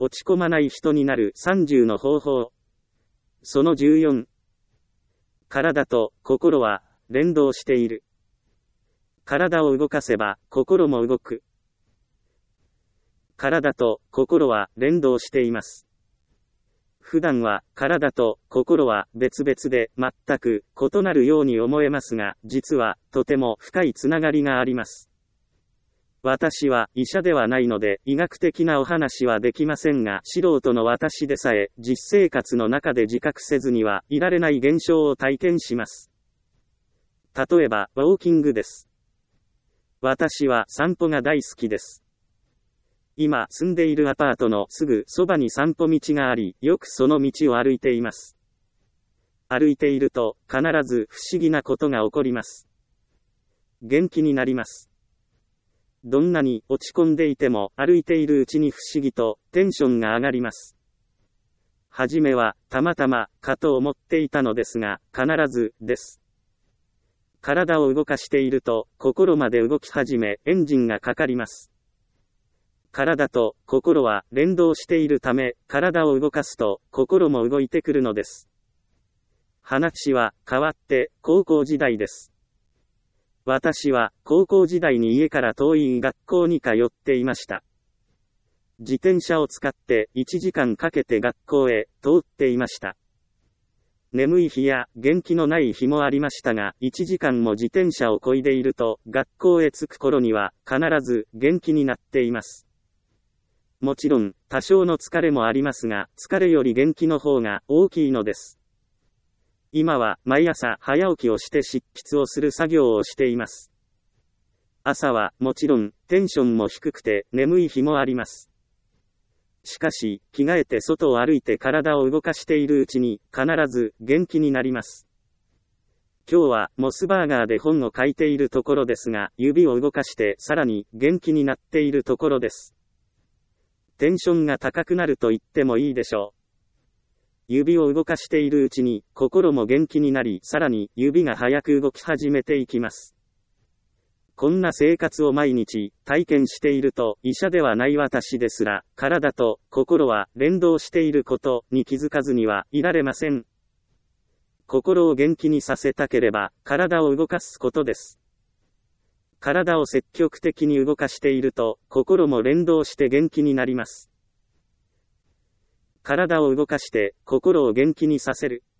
落ち込まない人になる30の方法。その14。体と心は連動している。体を動かせば心も動く。体と心は連動しています。普段は体と心は別々で全く異なるように思えますが、実はとても深いつながりがあります。私は医者ではないので医学的なお話はできませんが、素人の私でさえ実生活の中で自覚せずにはいられない現象を体験します。例えば、ウォーキングです。私は散歩が大好きです。今住んでいるアパートのすぐそばに散歩道があり、よくその道を歩いています。歩いていると必ず不思議なことが起こります。元気になります。どんなに落ち込んでいても歩いているうちに不思議とテンションが上がります。はじめはたまたまかと思っていたのですが、必ずです。体を動かしていると心まで動き始め、エンジンがかかります。体と心は連動しているため、体を動かすと心も動いてくるのです。話は変わって高校時代です。私は高校時代に家から遠い学校に通っていました。自転車を使って1時間かけて学校へ通っていました。眠い日や元気のない日もありましたが、1時間も自転車を漕いでいると学校へ着く頃には必ず元気になっています。もちろん多少の疲れもありますが、疲れより元気の方が大きいのです。今は毎朝早起きをして執筆をする作業をしています。朝はもちろんテンションも低くて眠い日もあります。しかし、着替えて外を歩いて体を動かしているうちに必ず元気になります。今日はモスバーガーで本を書いているところですが、指を動かしてさらに元気になっているところです。テンションが高くなると言ってもいいでしょう。指を動かしているうちに心も元気になり、さらに指が早く動き始めていきます。こんな生活を毎日体験していると、医者ではない私ですら、体と心は連動していることに気づかずにはいられません。心を元気にさせたければ、体を動かすことです。体を積極的に動かしていると、心も連動して元気になります。体を動かして、心を元気にさせる。